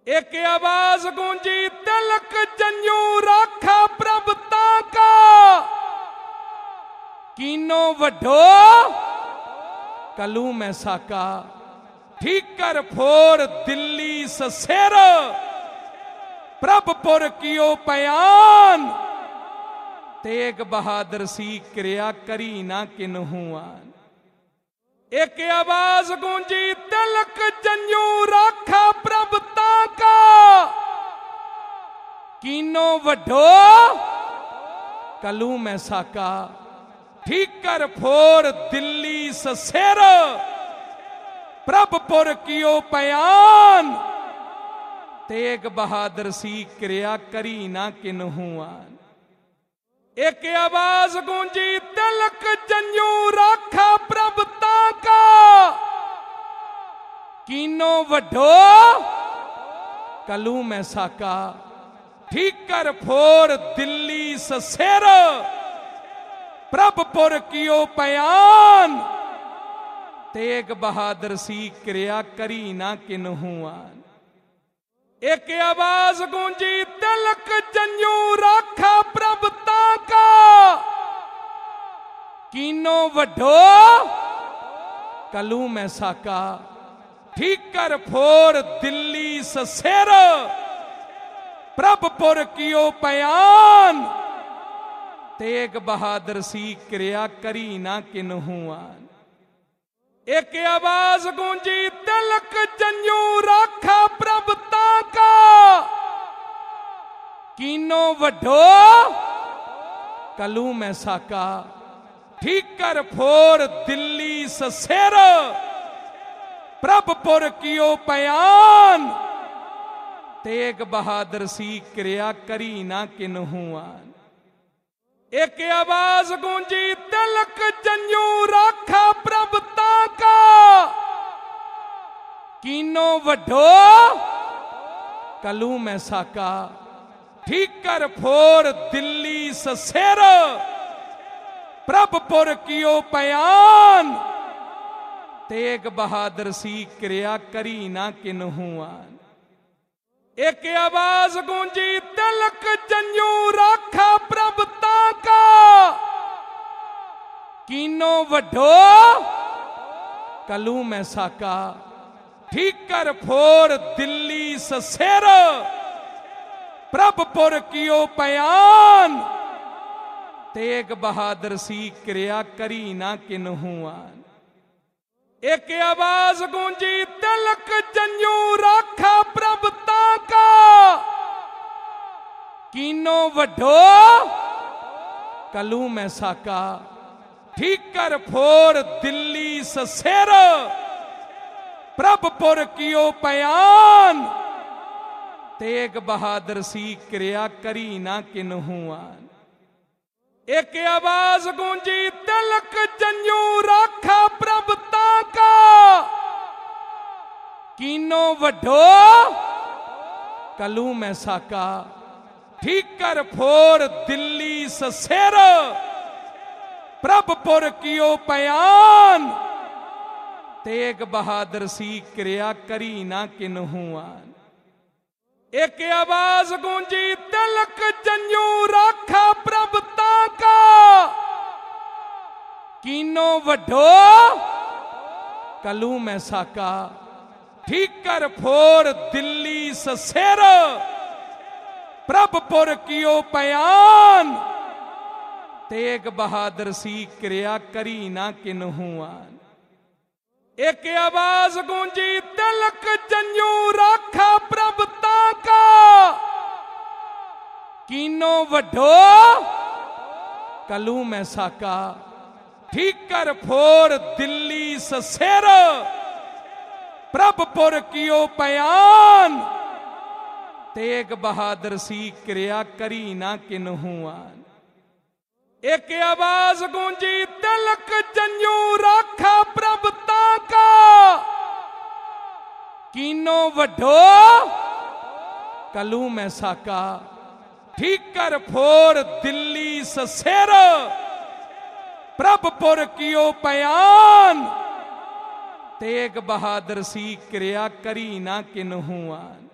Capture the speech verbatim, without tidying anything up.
एक आवाज गूंजी तिलक जन्यू राखा प्रभुता का, कीनो वड्ढो कलू में साका, ठीक कर फोर दिल्ली ससेर, प्रभपुर कियो पयान, तेग बहादुर सी क्रिया करी ना किन्हुआन। एक आवाज गूंजी तिलक जन्यू राखा प्रभुता का, कीनो वड्ढो कलू में साका, ठीक कर फोर दिल्ली ससेर, प्रभपुर कियो पयान, तेग बहादुर सी क्रिया करी ना किन्हुआन। एक आवाज गूंजी तिलक जन्यू राखा प्रभुता का, कीनो वड्ढो कलू में साका, ठीक कर फोर दिल्ली ससेर, प्रभपुर कियो पयान, तेग बहादुर सी क्रिया करी ना किन्हुआन। एक आवाज गूंजी तिलक जन्यू राखा प्रभुता का, कीनो वड्ढो कलू में साका, ठीक कर फोर दिल्ली ससेर, प्रभपुर कियो पयान, तेग बहादुर सी क्रिया करी ना किन्हुआन। एक आवाज गूंजी तिलक जन्यू राखा प्रभुता का, कीनो वड्ढो कलू में साका, ठीक कर फोर दिल्ली ससेर, प्रभपुर कियो पयान, तेग बहादुर सी क्रिया करी ना किन्हुआन। एक आवाज गूंजी तिलक जन्यू राखा प्रभुता का, कीनो वड्ढो कलू में साका, ठीक कर फोर दिल्ली ससेर, प्रभपुर कियो पयान, तेग बहादुर सी क्रिया करी ना किन्हुआन। एक आवाज गूंजी तिलक जन्यू राखा प्रभुता का, कीनो वड्ढो कलू में साका, ठीक कर फोर दिल्ली ससेर, प्रभपुर कियो पयान, तेग बहादुर सी क्रिया करी ना किन्हुआन। एक आवाज गूंजी तिलक जन्यू राखा प्रभुता का, कीनो वड्ढो कलू में साका, ठीक कर फोर दिल्ली ससेर, प्रभपुर कियो पयान, तेग बहादुर सी क्रिया करी ना किन्हुआन। एक आवाज गूंजी तिलक जन्यू राखा प्रभुता का, कीनो वड्ढो कलू में साका, ठीक कर फोर दिल्ली ससेर, प्रभपुर कियो पयान, तेग बहादुर सी क्रिया करी ना किन्हुआन। एक आवाज गूंजी तिलक जन्यू राखा प्रभुता का, कीनो वड्ढो कलू में साका, ठीक कर फोर दिल्ली ससेर, प्रभपुर कियो पयान, तेग बहादुर सी क्रिया करी ना किन्हुआन। एक आवाज गूंजी तिलक जन्यू राखा प्रभुता का, कीनो वड्ढो कलू में साका, ठीक कर फोर दिल्ली ससेर, प्रभपुर कियो पयान, तेग बहादुर सी क्रिया करी ना किन्हुआन। एक आवाज गूंजी तिलक जन्यू राखा प्रभुता का, कीनो वड्ढो कलू में साका, ठीक कर फोर दिल्ली ससेर, प्रभपुर कियो पयान, तेग बहादुर सी क्रिया करी ना किन्हुआन।